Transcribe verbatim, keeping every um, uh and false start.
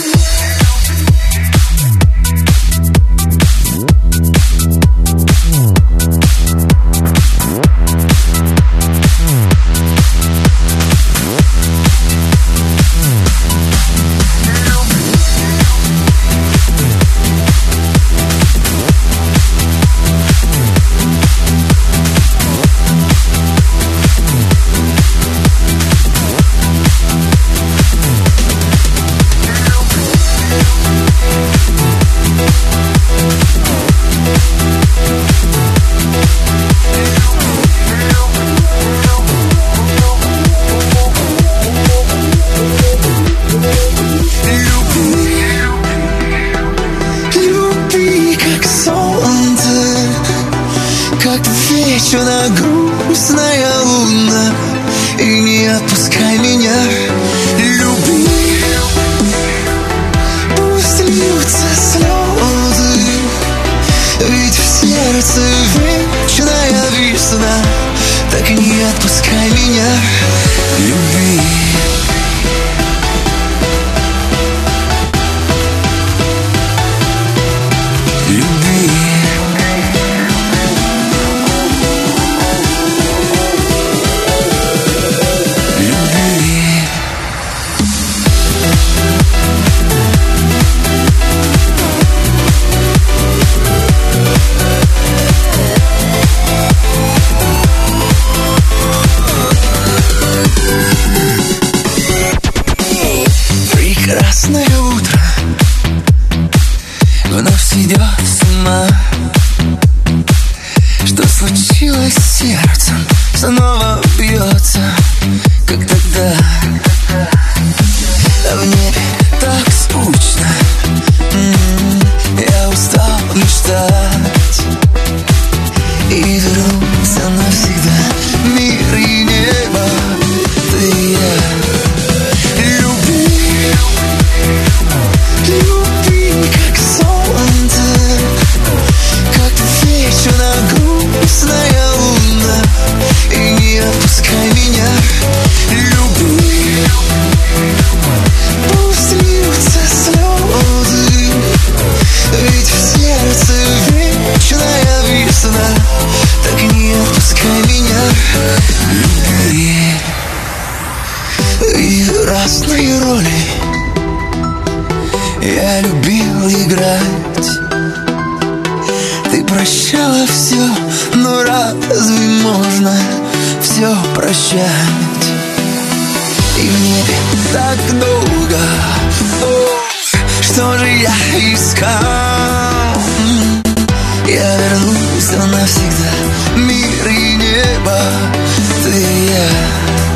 Вечная грустная луна, и не отпускай меня. Люби, пусть льются слезы, ведь в сердце вечная весна. Так и не отпускай меня. Люби. Прекрасное утро вновь сидет с ума. Что случилось с сердцем? Снова бьется, как тогда. А в небе так скучно. М-м, я устал мечтать. И вернуться навсегда мир и небо, ты и я. Люби, как солнце, как вечная грустная луна, и не отпускай меня. Люби, пусть льются слезы, ведь в сердце вечная весна. Так и не отпускай меня. Люби. И разные роли я любил играть. Ты прощала все, но разве можно все прощать? И в небе так долго, о, что же я искал? Я вернулся навсегда, мир и небо, ты и я.